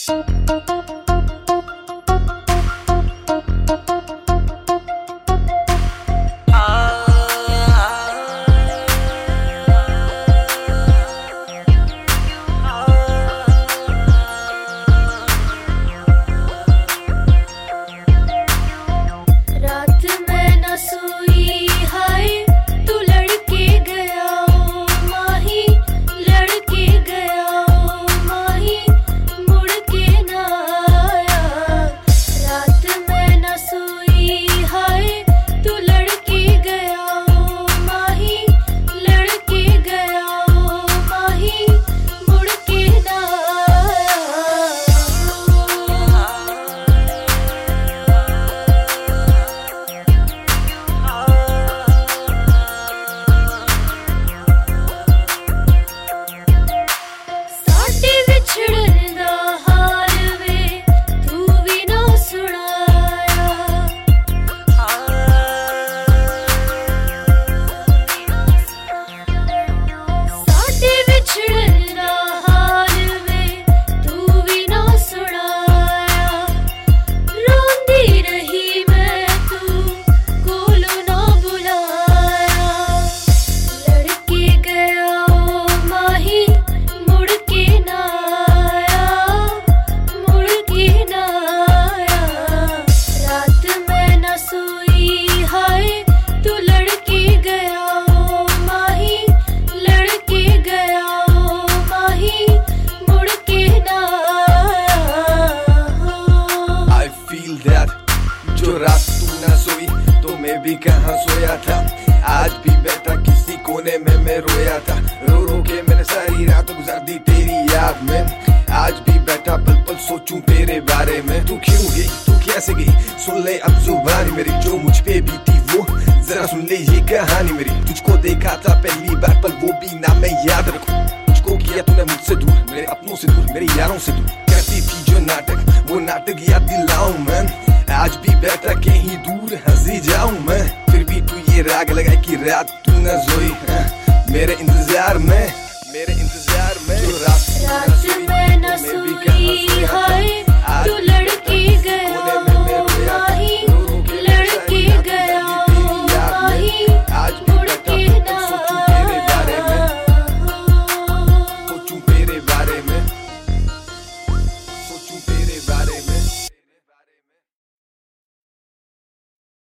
जो रात तू न सोई तो मैं भी कहाँ सोया था। आज भी बैठा किसी कोने में मैं रोया था। रो रो के मैंने सारी रात गुजार दी तेरी याद में। आज भी बैठा पल पल सोचूं तेरे बारे में। तू क्यों गई, तू कैसे गई, सुन ले अब जुबानी मेरी। जो मुझ पे बीती वो जरा सुन ले ये कहानी मेरी। तुझको देखा था पहली बार पल वो भी ना मैं याद रखूं। तुझको किया तूने मुझसे दूर, मेरे अपनों से दूर, मेरे यारों से दूर। करती थी जो नाटक वो नाटक याद दिलाऊं मैं। आज भी बैठा कहीं दूर हंसी जाऊं मैं। फिर भी तू ये राग लगाए कि रात तू न सोई मेरे इंतजार में, मेरे इंतजार में। जो रात में न सोई, हाय तू लड़की गया।